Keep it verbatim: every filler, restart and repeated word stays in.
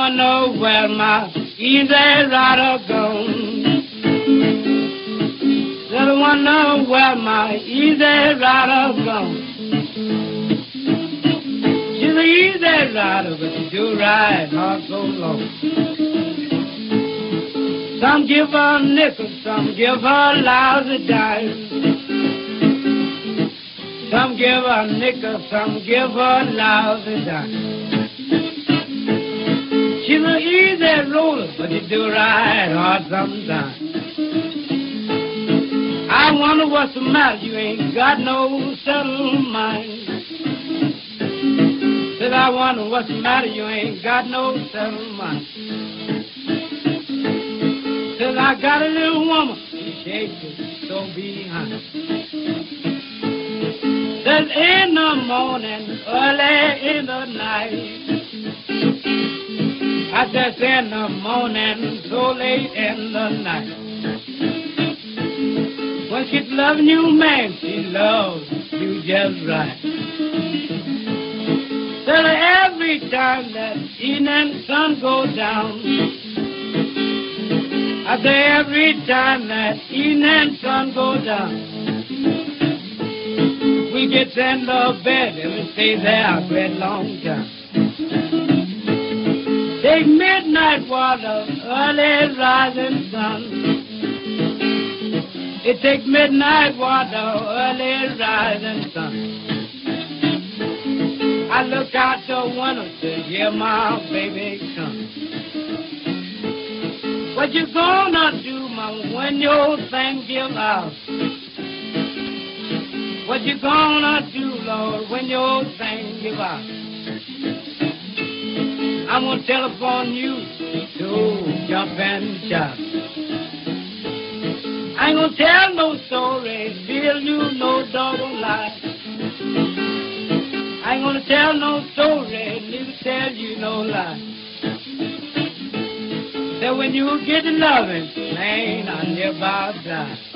wonder where my easy rider gone. Said I wonder where my easy rider gone. She's an easy rider, but she do ride hard so long. Some give her a nickel, some give her a lousy dime. Some give her a nickel, some give her a lousy dime. She's an easy roller, but she do ride hard sometimes. I wonder what's the matter, you ain't got no settled mind. Said I wonder what's the matter, you ain't got no settled mind. Said I got a little woman, she shakes it so behind. Says in the morning, early in the night. I says in the morning, so late in the night. When she's loving you, man, she loves you just right. Said every time that evening sun goes down, I say every time that evening sun goes down, we get in the bed and we stay there a great long time. Take midnight water, early rising sun. It takes midnight water, early rising sun. I look out the window to hear my baby come. What you gonna do, mama, when your thing give out? What you gonna do, Lord, when your thing give out? I'm gonna telephone you to jump and shout. I ain't gonna tell no story, tell you no double lie. I ain't gonna tell no story, neither tell you no lie. That when you get to loving, man, I never die.